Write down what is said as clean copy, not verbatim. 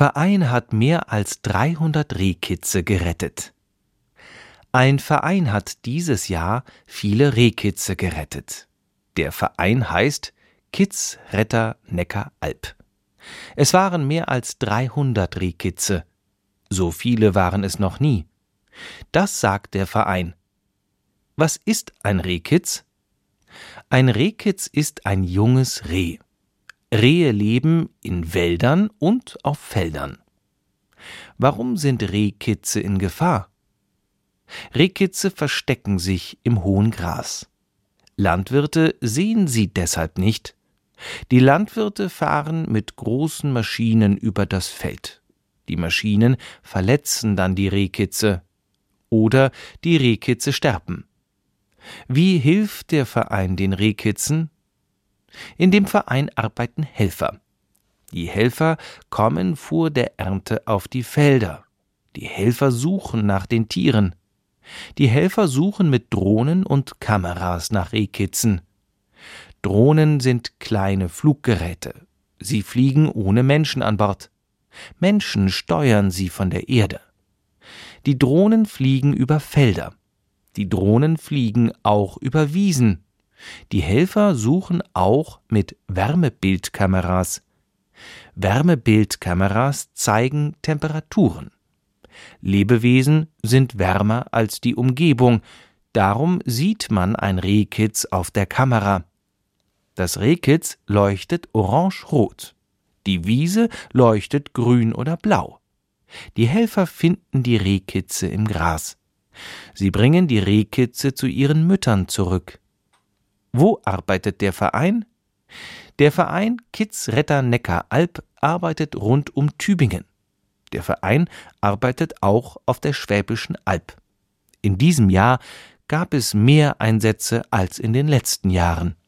Verein hat mehr als 300 Rehkitze gerettet. Ein Verein hat dieses Jahr viele Rehkitze gerettet. Der Verein heißt Kitz Retter Neckar-Alb. Es waren mehr als 300 Rehkitze. So viele waren es noch nie. Das sagt der Verein. Was ist ein Rehkitz? Ein Rehkitz ist ein junges Reh. Rehe leben in Wäldern und auf Feldern. Warum sind Rehkitze in Gefahr? Rehkitze verstecken sich im hohen Gras. Landwirte sehen sie deshalb nicht. Die Landwirte fahren mit großen Maschinen über das Feld. Die Maschinen verletzen dann die Rehkitze. Oder die Rehkitze sterben. Wie hilft der Verein den Rehkitzen? In dem Verein arbeiten Helfer. Die Helfer kommen vor der Ernte auf die Felder. Die Helfer suchen nach den Tieren. Die Helfer suchen mit Drohnen und Kameras nach Rehkitzen. Drohnen sind kleine Fluggeräte. Sie fliegen ohne Menschen an Bord. Menschen steuern sie von der Erde. Die Drohnen fliegen über Felder. Die Drohnen fliegen auch über Wiesen. Die Helfer suchen auch mit Wärmebildkameras. Wärmebildkameras zeigen Temperaturen. Lebewesen sind wärmer als die Umgebung, darum sieht man ein Rehkitz auf der Kamera. Das Rehkitz leuchtet orange-rot. Die Wiese leuchtet grün oder blau. Die Helfer finden die Rehkitze im Gras. Sie bringen die Rehkitze zu ihren Müttern zurück. Wo arbeitet der Verein? Der Verein Kitz Retter Neckar-Alb arbeitet rund um Tübingen. Der Verein arbeitet auch auf der Schwäbischen Alb. In diesem Jahr gab es mehr Einsätze als in den letzten Jahren.